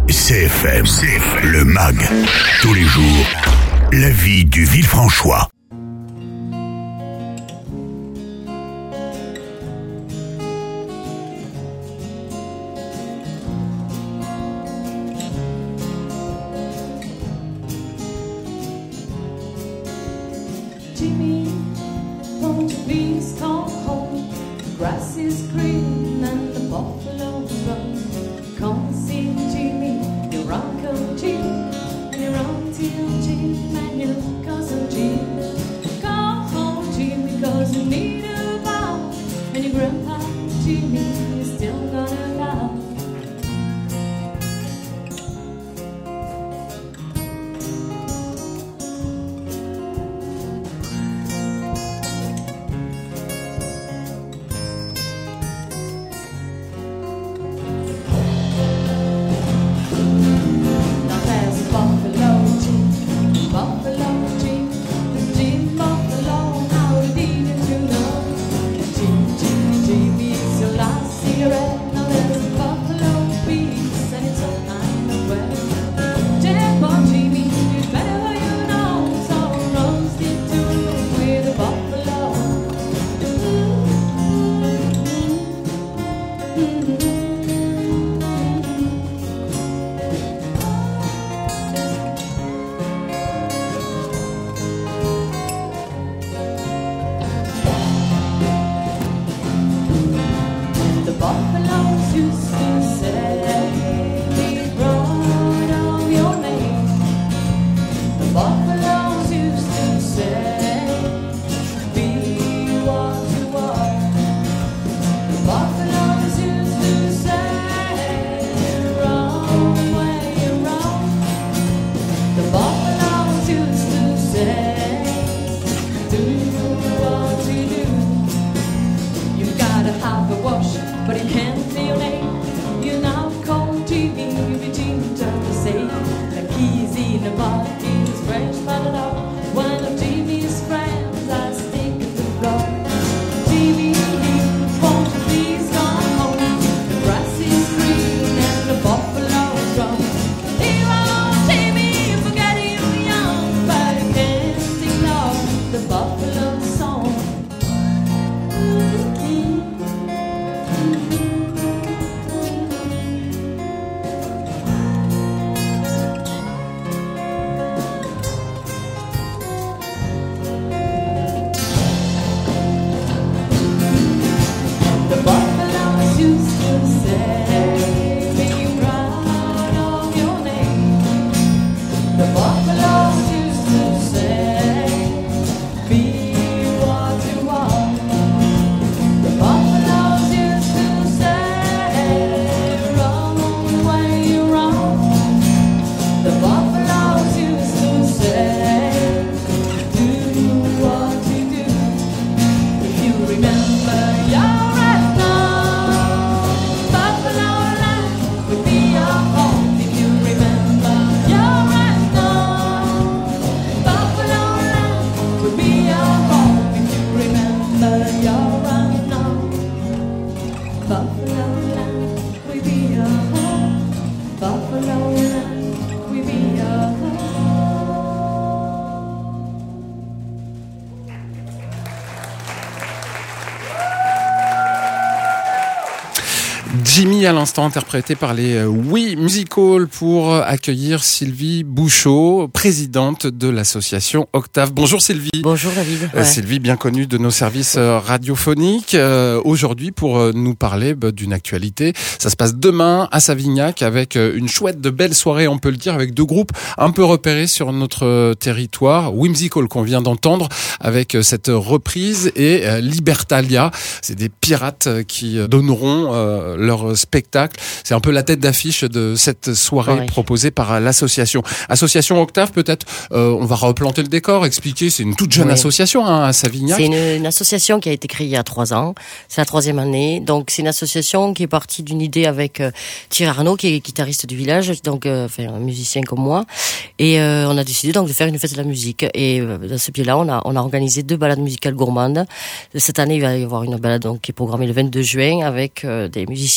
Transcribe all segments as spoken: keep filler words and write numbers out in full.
C F M, C F M, le M A G. Tous les jours, la vie du Villefranchois. Jimmy, won't you please come home? The grass is green and the buffaloes run. Come see Jimmy, your Uncle Jim, and your Auntie Jim, and your cousin Jim. Come home, Jimmy, cause you need a bath, and your grandpa Jimmy is still gonna laugh. Jimmy à l'instant interprété par les Oui Musical pour accueillir Sylvie Bouchot, présidente de l'association Octave. Bonjour Sylvie. Bonjour David. Euh, ouais. Sylvie, bien connue de nos services radiophoniques. Euh, aujourd'hui pour nous parler bah, d'une actualité. Ça se passe demain à Savignac avec une chouette de belle soirée, on peut le dire, avec deux groupes un peu repérés sur notre territoire. Oui Musical qu'on vient d'entendre avec cette reprise et euh, Libertalia. C'est des pirates qui donneront euh, leur spectacle. C'est un peu la tête d'affiche de cette soirée ouais. proposée par l'association. Association Octave, peut-être, euh, on va replanter le décor, expliquer, c'est une toute jeune oui. association hein, à Savignac. C'est une, une association qui a été créée il y a trois ans, c'est la troisième année, donc c'est une association qui est partie d'une idée avec euh, Thierry Arnaud, qui est guitariste du village, donc euh, enfin, un musicien comme moi, et euh, on a décidé donc de faire une fête de la musique, et euh, dans ce pied-là, on a, on a organisé deux balades musicales gourmandes. Cette année, il va y avoir une balade donc, qui est programmée le vingt-deux juin avec euh, des musiciens sur des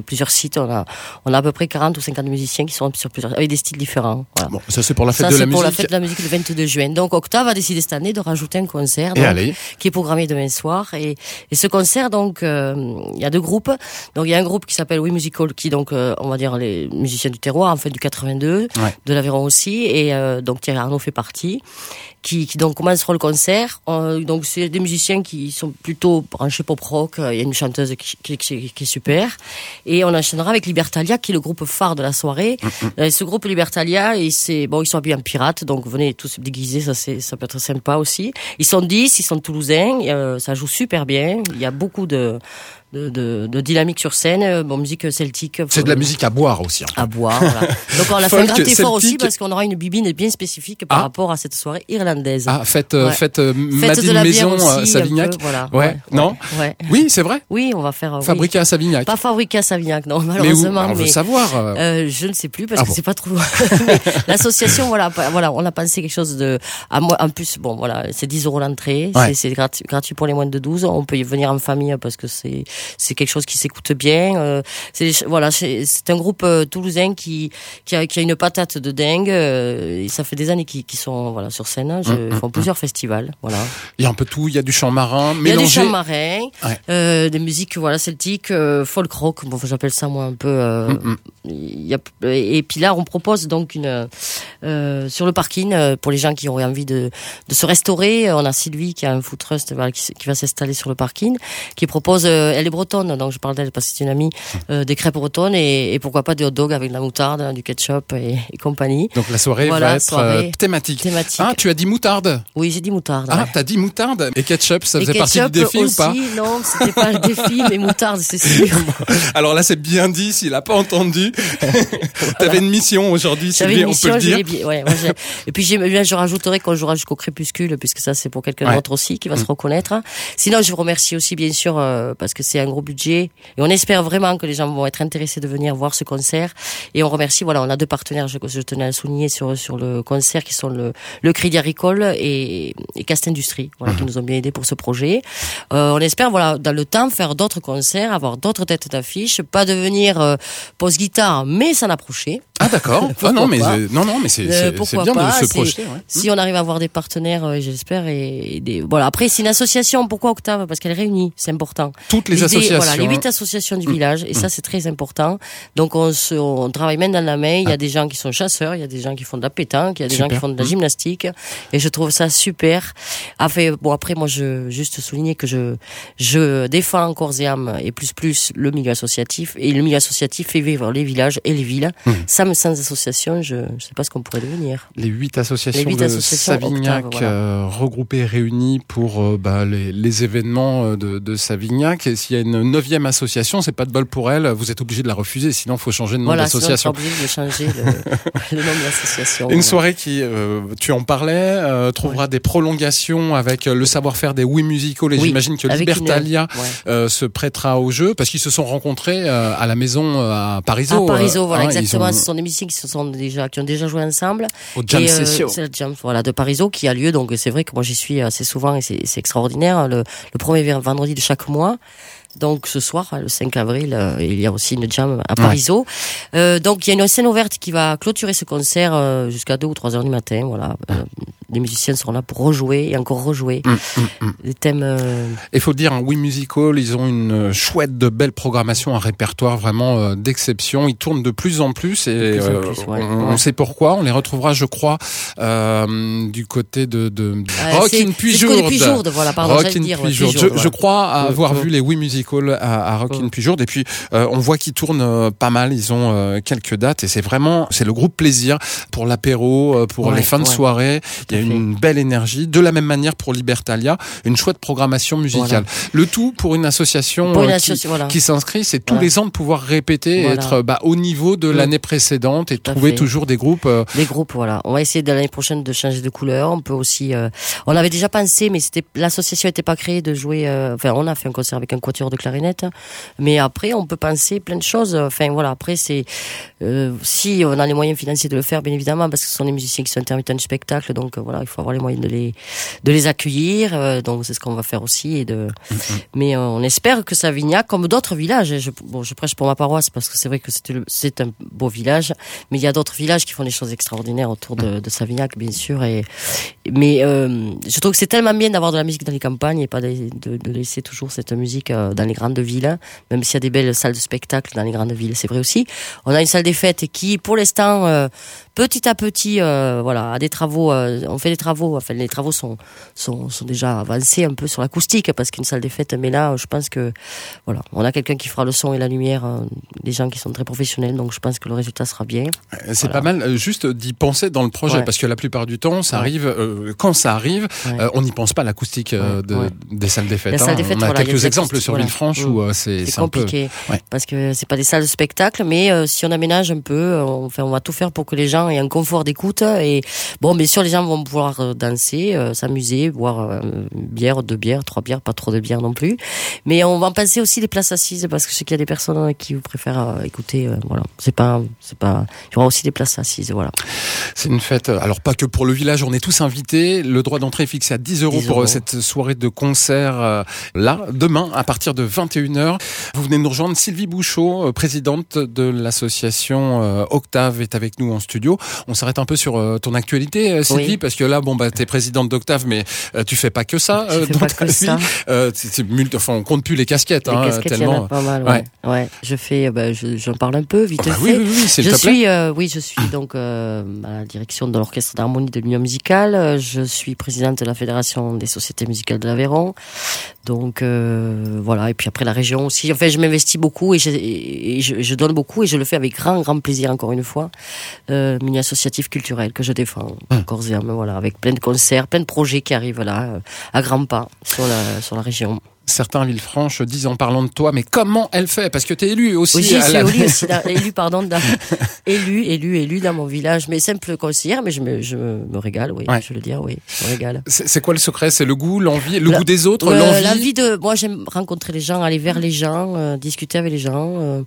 plusieurs sites. On a, on a à peu près quarante ou cinquante musiciens qui sont sur plusieurs, avec des styles différents. Voilà. Bon, ça c'est pour la fête ça, de c'est la pour musique. la fête de la musique le vingt-deux juin. Donc Octave a décidé cette année de rajouter un concert Et donc, allez. qui est programmé demain soir. Et, et ce concert, donc, euh, il y a deux groupes. Donc il y a un groupe qui s'appelle We Musical, qui donc, euh, on va dire les musiciens du terroir, en fait du quatre-vingt-deux, Ouais. de l'Aveyron aussi. Et euh, donc Thierry Arnaud fait partie. Qui, qui donc commenceront le concert. Euh, donc c'est des musiciens qui sont plutôt branchés pop rock. Il y a une chanteuse qui, qui, qui, qui est super. Et on enchaînera avec Libertalia, qui est le groupe phare de la soirée. Mm-hmm. Et ce groupe Libertalia, et c'est bon, ils sont habillés en pirates, donc venez tous déguisés, ça c'est ça peut être sympa aussi. Ils sont dix, ils sont toulousains, et, euh, ça joue super bien. Il y a beaucoup de De, de, de dynamique sur scène, bon, musique celtique. C'est de la musique à boire aussi. À boire, voilà. Donc on a fait un grand Folk, effort aussi celtique. parce qu'on aura une bibine bien spécifique par Ah. rapport à cette soirée irlandaise. Ah, faites, euh, Ouais. faites, euh, Fête Madine de la bière Maison aussi, à un Savignac. peu, voilà. Ouais, non ouais. Oui, c'est vrai. Oui, on va faire. euh, Fabriqué oui. à Savignac. Pas fabriqué à Savignac, non, Mais où malheureusement. On veut mais savoir. euh, euh, je ne sais plus parce Ah que bon. c'est pas trop loin. Mais l'association, voilà, pa- voilà, on a pensé quelque chose de. À moi, en plus, bon, voilà, c'est dix euros l'entrée, Ouais. c'est, c'est gratuit, gratuit pour les moins de douze. On peut y venir en famille parce que c'est, c'est quelque chose qui s'écoute bien. Euh, c'est, voilà, c'est, c'est un groupe euh, toulousain qui, qui a, qui a une patate de dingue. Euh, et ça fait des années qu'ils, qu'ils sont, voilà, sur scène. Je, Mmh, ils font plusieurs festivals, voilà. Il y a un peu tout. Il y a du chant marin Il y a des mélangé. chants marins, Ouais. euh, des musiques voilà celtiques, euh, folk rock. Bon, j'appelle ça moi un peu. Euh, Mm-mm. il y a, et puis là, on propose donc une euh, sur le parking euh, pour les gens qui auraient envie de de se restaurer. On a Sylvie qui a un food trust voilà, qui, qui va s'installer sur le parking, qui propose. Euh, elle est bretonne, donc je parle d'elle parce que c'est une amie. Euh, des crêpes bretonnes et, et pourquoi pas des hot dogs avec de la moutarde, du ketchup et, et compagnie. Donc la soirée Voilà, va être soirée euh, thématique. Thématique. Ah, tu as dit moutarde. Oui, j'ai dit moutarde. Ah, ouais. t'as dit moutarde. Et ketchup, ça Et faisait partie du ketchup défi aussi, ou pas? Non, c'était pas le défi, mais moutarde, c'est sûr. Alors là, c'est bien dit. S'il a pas entendu, t'avais une mission aujourd'hui, J'avais Sylvie, une on mission, peut le je dire. l'ai bien- ouais, moi, j'ai- et puis j'ai, bien, je rajouterai qu'on jouera jusqu'au crépuscule, puisque ça c'est pour quelqu'un Ouais. d'autre aussi qui va se reconnaître. Sinon, je vous remercie aussi bien sûr euh, parce que c'est un gros budget et on espère vraiment que les gens vont être intéressés de venir voir ce concert. Et on remercie, voilà, on a deux partenaires, je, je tenais à le souligner sur sur le concert qui sont le le Crédit Agricole et, et Cast Industrie, voilà, qui nous ont bien aidés pour ce projet. Euh, on espère, voilà, dans le temps faire d'autres concerts, avoir d'autres têtes d'affiche, pas devenir euh, post guitare, mais s'en approcher. Ah d'accord. Ah Pourquoi non mais pas. euh, non non mais c'est Euh, c'est, c'est pourquoi bien pas, de se c'est- projeter. Ouais. Si on arrive à avoir des partenaires, euh, j'espère, et, et des voilà. Après, c'est une association. Pourquoi Octave? Parce qu'elle réunit, c'est important. Toutes les L'idée, associations. Voilà, les huit associations du village, et ça c'est très important. Donc on se, on travaille main dans la main. Il y a des gens qui sont chasseurs, il y a des gens qui font de la pétanque, il y a des Super. gens qui font de la gymnastique, et je trouve ça super. Enfin, bon après, moi je juste souligner que je je défends en corps et âme et plus plus le milieu associatif, et le milieu associatif fait vivre les villages et les villes. Sans sans association, je je sais pas ce qu'on pourrait devenir. Les huit associations Les huit de associations Savignac Octave, voilà. euh, regroupées, réunies pour euh, bah, les, les événements euh, de, de Savignac. Et s'il y a une neuvième association, c'est pas de bol pour elle. Vous êtes obligé de la refuser, sinon il faut changer de nom Voilà, sinon on d'association. sera obligé de changer le, le nom de l'association. Une voilà. soirée qui, euh, tu en parlais, euh, trouvera des prolongations avec euh, le savoir-faire des We Musical. Et Oui, j'imagine que avec Libertalia une- ouais. euh, se prêtera au jeu parce qu'ils se sont rencontrés euh, à la maison euh, à Parisot. À Parisot, euh, voilà, hein, exactement. ils ont- Ce sont des musiciens qui se sont déjà, qui ont déjà joué ensemble. Au Jam Et, euh, Session. c'est le Jam, voilà, de Parisot qui a lieu. Donc, c'est vrai que moi, j'y suis assez souvent et c'est, c'est extraordinaire. Le, le premier vendredi de chaque mois. Donc, ce soir, le cinq avril, euh, il y a aussi une jam à Parisot. Euh, donc, il y a une scène ouverte qui va clôturer ce concert euh, jusqu'à deux ou trois heures du matin. Voilà. Euh, les musiciens seront là pour rejouer et encore rejouer. Hum, hum, hum. Des thèmes, euh, Il faut le dire, un We Musical, ils ont une chouette de belle programmation, un répertoire vraiment euh, d'exception. Ils tournent de plus en plus et De plus en euh, plus, ouais. on, on sait pourquoi. On les retrouvera, je crois, euh, du côté de, de euh, Rock c'est- in c'est ce qu'on dit Puijourde. Puijourde, voilà, pardon, Rock j'allais in dire, ouais, Puijourde. Puijourde, Je, je voilà. crois avoir Mm, vu les We Musical à, à Rock in Mm. Puijourde et puis euh, on voit qu'ils tournent euh, pas mal. Ils ont euh, quelques dates et c'est vraiment c'est le groupe plaisir pour l'apéro, euh, pour Ouais, les fins de ouais. soirée. Il y a à fait. une belle énergie. De la même manière pour Libertalia, une chouette programmation musicale. Le tout pour une association, Pour une euh, association, qui, voilà. qui s'inscrit, c'est tous Voilà. les ans de pouvoir répéter et Voilà. être bah, au niveau de Mm. l'année précédente et Tout à trouver fait. toujours des groupes. euh, Les groupes, voilà. On va essayer de l'année prochaine de changer de couleur. On peut aussi, euh, on avait déjà pensé, mais c'était l'association n'était pas créée de jouer. Euh, enfin, on a fait un concert avec un quatuor de clarinette, mais après, on peut penser plein de choses. Enfin, voilà. Après, c'est euh, si on a les moyens financiers de le faire, bien évidemment, parce que ce sont des musiciens qui sont intermittents du spectacle, donc euh, voilà, il faut avoir les moyens de les de les accueillir. Euh, donc c'est ce qu'on va faire aussi. Et de, mm-hmm. mais euh, on espère que Savignac, comme d'autres villages, je, bon, je prêche pour ma paroisse parce que c'est vrai que c'est, le, c'est un beau village, mais il y a d'autres villages qui font des choses extraordinaires autour de, de Savignac, bien sûr. Et mais euh, je trouve que c'est tellement bien d'avoir de la musique dans les campagnes et pas de, de, de laisser toujours cette musique euh, dans les grandes villes, même s'il y a des belles salles de spectacle dans les grandes villes, c'est vrai aussi. On a une salle des fêtes qui, pour l'instant, euh, petit à petit, euh, voilà, a des travaux. Euh, on fait des travaux. Enfin, les travaux sont sont sont déjà avancés un peu sur l'acoustique parce qu'une salle des fêtes, mais là, je pense que voilà, on a quelqu'un qui fera le son et la lumière, euh, des gens qui sont très professionnels, donc je pense que le résultat sera bien. C'est voilà. Pas mal, euh, juste d'y penser dans le projet, ouais. parce que la plupart du temps, ça ouais. arrive euh, quand ça arrive, ouais. euh, on n'y pense pas à l'acoustique euh, de, ouais. des salles des fêtes. La hein. salle des fêtes, on a voilà, quelques y a exemples sur voilà. Villefranche mmh. où euh, c'est, c'est, c'est compliqué un peu... ouais. parce que c'est pas des salles de spectacle, mais euh, si on aménage un peu, on, enfin, on va tout faire pour que les gens aient un confort d'écoute. Et bon, bien sûr, les gens vont pouvoir euh, danser, euh, s'amuser, boire euh, une bière, deux bières, trois bières, pas trop de bières non plus. Mais on va en penser aussi les places assises parce que je sais qu'il y a des personnes qui vous préfèrent euh, écouter. Euh, voilà, c'est pas, c'est pas. Il y aura aussi des places assises. Voilà. C'est une fête. Alors pas que pour le village, on est tous invités. Le droit d'entrée est fixé à dix euros pour cette soirée de concert euh, là demain à partir de vingt et une heures. Vous venez de nous rejoindre. Sylvie Bouchot, présidente de l'association euh, Octave, est avec nous en studio. On s'arrête un peu sur euh, ton actualité, Sylvie, oui. parce que là, bon bah t'es présidente d'Octave, mais euh, tu fais pas que ça euh, dans ta vie. Ça. Euh, c'est, c'est multi... enfin, on compte plus les casquettes, les hein, casquettes, tellement. Il y en a pas mal. Ouais. ouais. ouais. Je fais, bah, je, j'en parle un peu vite oh, bah, fait. Oui, oui, oui, c'est je le suis, euh, oui, je suis donc euh, à la direction de l'orchestre d'harmonie de l'Union musicale. Je suis présidente de la fédération des sociétés musicales de l'Aveyron. Donc euh, voilà. Et puis après la région aussi. Enfin, je m'investis beaucoup et, et je, je donne beaucoup et je le fais avec grand, grand plaisir encore une fois. Euh, milieu associatif culturel que je défends hum. corps et âme, voilà, avec plein de concerts, plein de projets qui arrivent là euh, à grands pas sur la sur la région. Certains Villefranche disent en parlant de toi, mais comment elle fait? Parce que t'es élu aussi. Oui, je suis la... élu aussi, là, élu, pardon, dans, élu, élu, élu dans mon village, mais simple conseillère, mais je me, je me régale, oui, ouais. je veux le dire, oui, je me régale. C'est, c'est quoi le secret? C'est le goût, l'envie, le la, goût des autres, euh, l'envie? L'envie de, moi j'aime rencontrer les gens, aller vers les gens, euh, discuter avec les gens, euh,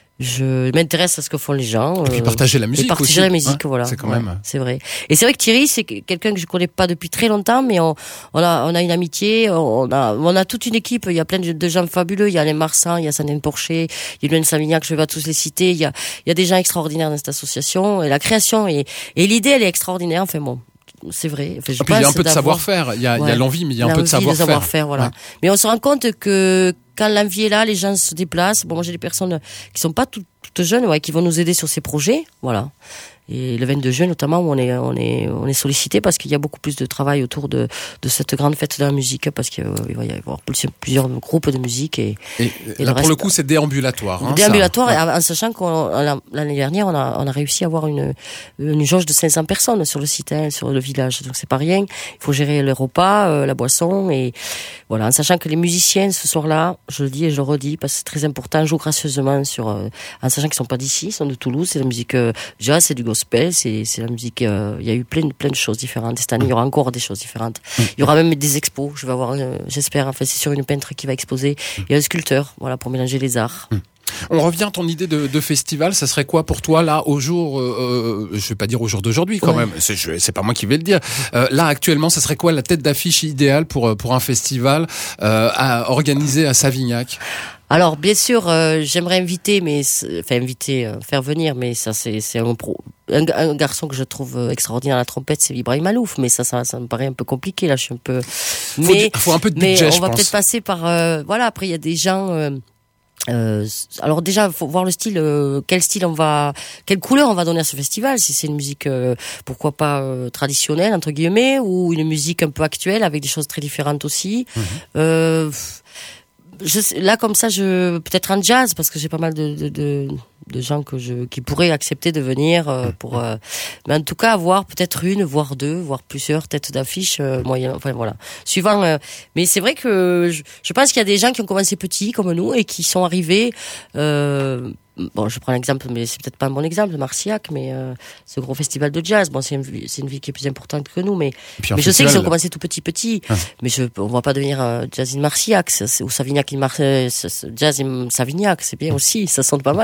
je m'intéresse à ce que font les gens. Et puis partager la musique et partager aussi. la musique, hein, voilà. C'est quand ouais, même. C'est vrai. Et c'est vrai que Thierry, c'est quelqu'un que je connais pas depuis très longtemps, mais on, on a, on a une amitié, on a, on a toute une équipe. Il y a plein de, de gens fabuleux. Il y a Alain Marsan, il y a Sandrine Porcher, il y a Luan Savignac, je vais pas tous les citer. Il y a, il y a des gens extraordinaires dans cette association. Et la création et, et l'idée, elle est extraordinaire. Enfin bon. C'est vrai. Enfin, je et puis il y a un peu de d'avoir... savoir-faire. Il y a, ouais. il y a l'envie, mais il y a un peu de savoir-faire. De savoir-faire, voilà. Ouais. Mais on se rend compte que quand l'envie est là, les gens se déplacent. Bon, moi j'ai des personnes qui sont pas toutes, toutes jeunes, ouais, qui vont nous aider sur ces projets, voilà. Et le vingt-deux juin notamment, on est on est on est sollicité parce qu'il y a beaucoup plus de travail autour de de cette grande fête de la musique parce qu'il va y avoir plusieurs groupes de musique et, et, et là le pour reste, le coup c'est déambulatoire. Hein, déambulatoire ça. En, en sachant qu'on l'année dernière on a on a réussi à avoir une une jauge de cinq cents personnes sur le site, hein, sur le village. Donc c'est pas rien. Il faut gérer les repas, euh, la boisson et voilà. En sachant que les musiciens ce soir-là, je le dis et je le redis parce que c'est très important, jouent gracieusement sur euh, en sachant qu'ils sont pas d'ici, ils sont de Toulouse. C'est la musique euh, jazz, c'est du gospel, c'est, c'est la musique. Euh, il y a eu plein, plein de choses différentes. Cette année, il y aura encore des choses différentes. Il y aura même des expos. Je vais avoir, euh, j'espère. Enfin, c'est sur une peintre qui va exposer. Il y a un sculpteur, voilà, pour mélanger les arts. On revient à ton idée de, de festival. Ça serait quoi pour toi là au jour euh, Je vais pas dire au jour d'aujourd'hui quand ouais. même. C'est, je, c'est pas moi qui vais le dire. Euh, là actuellement, ça serait quoi la tête d'affiche idéale pour pour un festival euh, à organiser à Savignac? Alors bien sûr, euh, j'aimerais inviter, mais enfin inviter, euh, faire venir, mais ça c'est c'est un pro, un, un garçon que je trouve extraordinaire à la trompette, c'est Ibrahim Malouf, mais ça, ça ça me paraît un peu compliqué là. Je suis un peu, mais faut, faut un peu de mais budget, on je va pense. peut-être passer par euh, voilà. Après il y a des gens. Euh, Euh, alors déjà, faut voir le style, euh, quel style on va, quelle couleur on va donner à ce festival. Si c'est une musique, euh, pourquoi pas euh, traditionnelle entre guillemets, ou une musique un peu actuelle avec des choses très différentes aussi. Mmh. Euh, je sais, là comme ça, je peut-être un jazz parce que j'ai pas mal de, de, de de gens que je qui pourraient accepter de venir euh, pour euh, mais en tout cas avoir peut-être une voire deux voire plusieurs têtes d'affiche euh, moyen enfin voilà suivant euh, mais c'est vrai que je, je pense qu'il y a des gens qui ont commencé petits comme nous et qui sont arrivés euh, bon, je prends l'exemple, mais c'est peut-être pas un bon exemple, Marciac, mais euh, ce gros festival de jazz, bon, c'est une, c'est une ville qui est plus importante que nous, mais, mais je sais qu'ils ont commencé tout petit, petit, ah. mais je, on va pas devenir euh, jazz in Marciac, ça, ou Savignac in Mar- euh, jazz in Savignac, c'est bien aussi, ça sonne pas mal. Ah,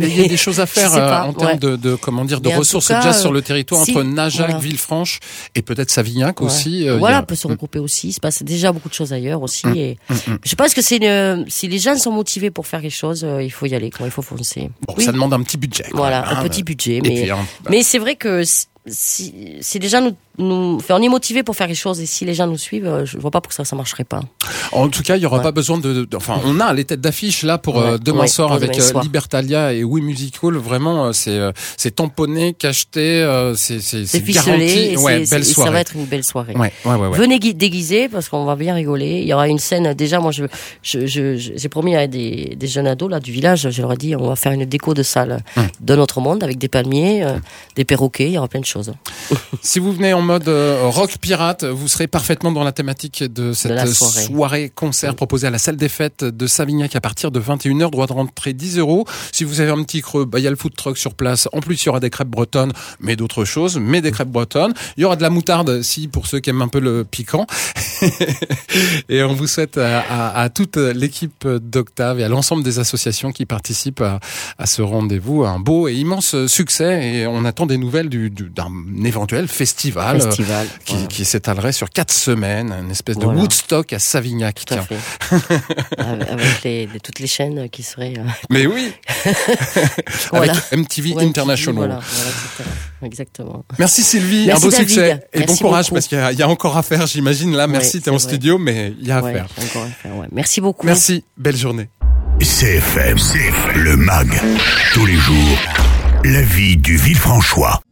il y a des choses à faire pas, euh, en termes ouais. de, de comment dire de Mais en ressources tout cas, jazz sur le territoire si, entre Najac, voilà. Villefranche et peut-être Savignac Ouais. aussi. Euh, voilà, il y a- peut se regrouper aussi. Il se passe déjà beaucoup de choses ailleurs aussi. Mm, Et mm, mm. je pense que c'est une, si les gens sont motivés pour faire quelque chose, euh, il faut y aller, quoi. Il faut foncer. Bon, Oui. ça demande un petit budget. quand Voilà, même, un hein, petit budget. et Mais, puis, hein, mais c'est vrai que si, si, si les gens nous, nous, enfin, on est motivés pour faire les choses et si les gens nous suivent, euh, je vois pas pourquoi ça, ça marcherait pas. En tout cas, il y aura Ouais. pas besoin de, de- enfin, on a les têtes d'affiche là pour euh, Ouais, demain ouais, soir pour avec demain euh, soir. Libertalia et We Music Hall. Vraiment, euh, c'est euh, c'est tamponné, cacheté, euh, c'est c'est C'est c'est ficelé garanti. et, Ouais, c'est- belle et ça soirée. va être une belle soirée. Ouais, ouais, ouais, ouais. Venez gui- déguisés parce qu'on va bien rigoler. Il y aura une scène. Déjà, moi, je, je, je, je- j'ai promis à des, des jeunes ados là du village. Je leur ai dit, on va faire une déco de salle Hum. de notre monde avec des palmiers, euh, des perroquets. Il y aura plein de choses. Si vous venez en mode euh, rock pirate, vous serez parfaitement dans la thématique de cette la soirée. soirée concert proposée à la salle des fêtes de Savignac à partir de vingt et une heures, droit de rentrée dix euros. Si vous avez un petit creux, bah, il y a le food truck sur place. En plus, il y aura des crêpes bretonnes, mais d'autres choses, mais des crêpes bretonnes. Il y aura de la moutarde, si, pour ceux qui aiment un peu le piquant. Et on vous souhaite à, à, à toute l'équipe d'Octave et à l'ensemble des associations qui participent à, à ce rendez-vous un beau et immense succès. Et on attend des nouvelles du, du, d'un éventuel festival, euh, Festival. qui, Voilà. qui s'étalerait sur quatre semaines, une espèce de Voilà. Woodstock à Savignac. Tout à Tiens. fait. avec avec les, les- toutes les chaînes qui seraient. euh, Mais oui, voilà. avec M T V Ouais, International. Voilà, voilà, et cetera. Exactement. Merci Sylvie, Merci un beau David. succès et bon Merci courage beaucoup. parce qu'il y a, il y a encore à faire, j'imagine. Là, merci, Ouais, t'es en c'est vrai. studio, mais il y a à Ouais, faire. j'ai encore à faire, ouais. Merci beaucoup. Merci, belle journée. C F M, le M A G, tous les jours, la vie du Villefranchois.